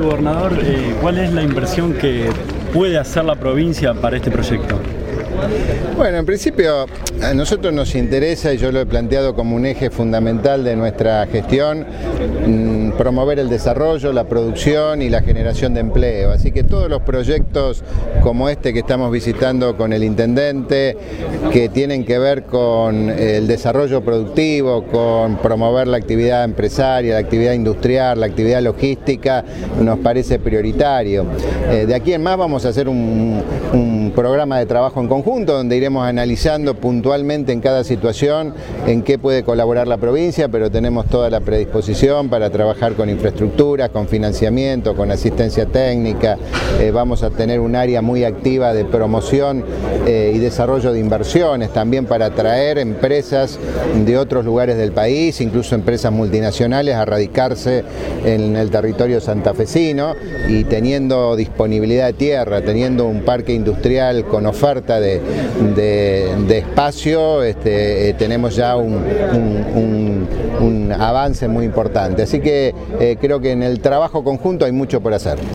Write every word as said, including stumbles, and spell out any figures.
gobernador, eh, ¿cuál es la inversión que puede hacer la provincia para este proyecto? Bueno, en principio a nosotros nos interesa, y yo lo he planteado como un eje fundamental de nuestra gestión, mmm, promover el desarrollo, la producción y la generación de empleo. Así que todos los proyectos como este que estamos visitando con el intendente, que tienen que ver con el desarrollo productivo, con promover la actividad empresaria, la actividad industrial, la actividad logística, nos parece prioritario. Eh, de aquí en más vamos a hacer un, un programa de trabajo en conjunto, donde iremos analizando puntualmente en cada situación en qué puede colaborar la provincia, pero tenemos toda la predisposición para trabajar con infraestructuras, con financiamiento, con asistencia técnica. Eh, vamos a tener un área muy activa de promoción eh, y desarrollo de inversiones, también para atraer empresas de otros lugares del país, incluso empresas multinacionales, a radicarse en el territorio santafesino, y teniendo disponibilidad de tierra, teniendo un parque industrial con oferta de De, de espacio, este, eh, tenemos ya un, un, un, un avance muy importante. Así que eh, creo que en el trabajo conjunto hay mucho por hacer.